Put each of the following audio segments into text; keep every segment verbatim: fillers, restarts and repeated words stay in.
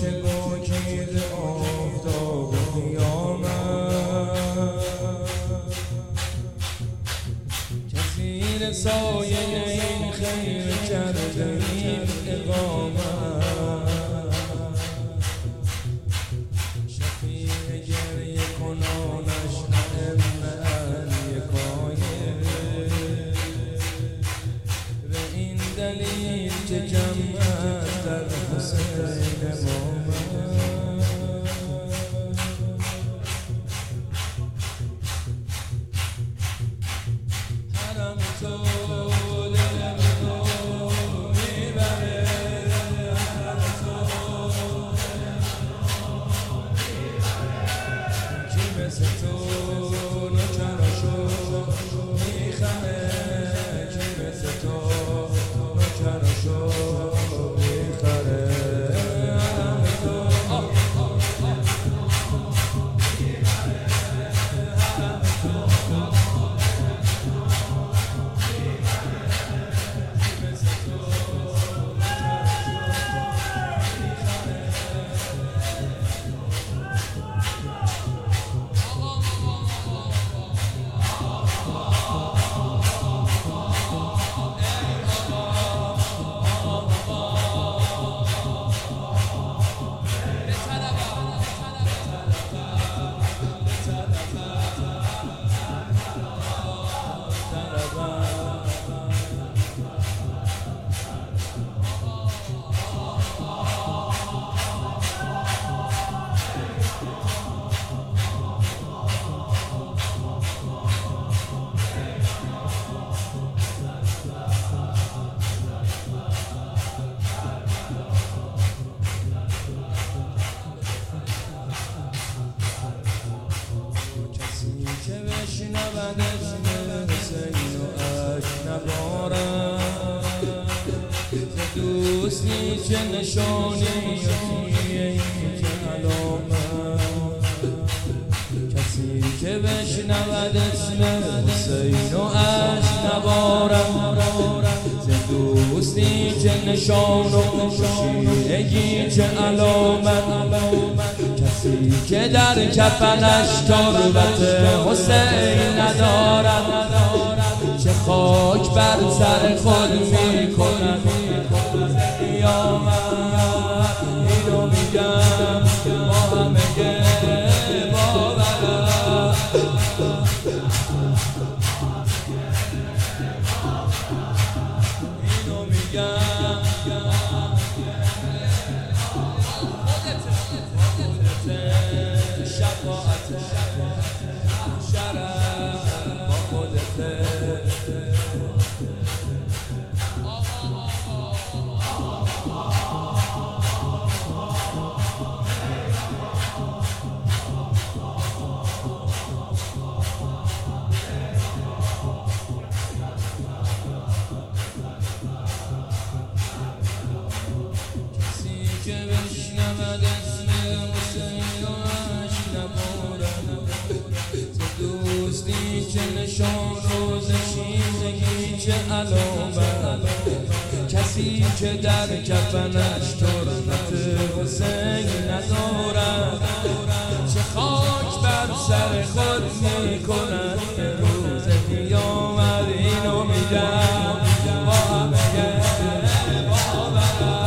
چگوکید آفتاب قیامت که زیر سایه این خیر کرده این اقامت شفیع گریه کنانش ائمه علی کایه به این دلیل که جمعت در حسین امامت حرم تو دل منو میبره حرم تو کی مثل تو نوکراشو میخره کی مثل تو نوکراشو میخره که بشنود اسم حسین و اشک نبارد ز دوستی چه نشانی و کیه چه علامت کسی که بشنود اسم حسین و اشک نبارد ز دوستی چه نشان و شیعگی چه علامت کسی که در کفنش تربت حسین ندارد چه خاک بر سر خود می کند قیامت اینو میگم با همه باورم اینو میگم شفاعت شرف با خودته کسی که بشنود اسم حسین و اشک نبارد ز دوستی چه نشان و ز شیفتگی چه علامت کسی که در کفنش تربت حسین ندارد چه خاک بر سر خود می کند روز قیامت اینو میگم با همه باورم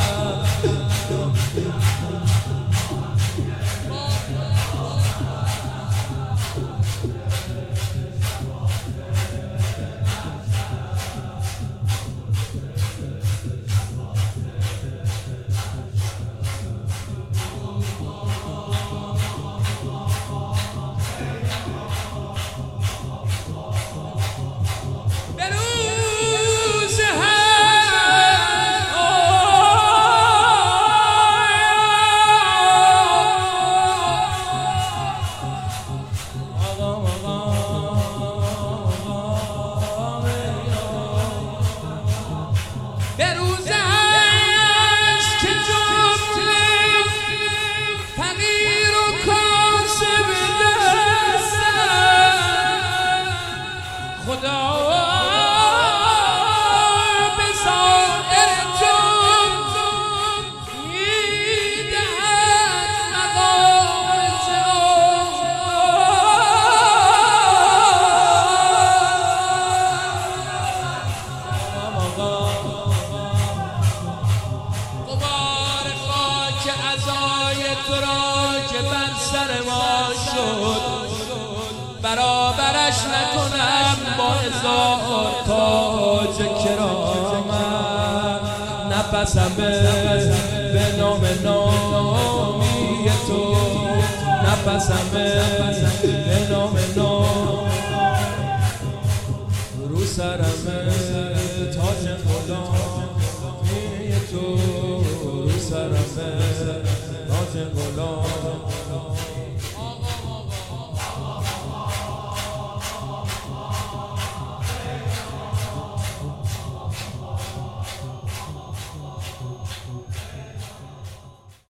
جای تو را که بر سر ما شد برابرش نکنم با هزار تاج کرامت. نفسم به نام نامی تو، نفسم به نام نام رو سرم تاج غلامی تو، رو سرم تاج غلامی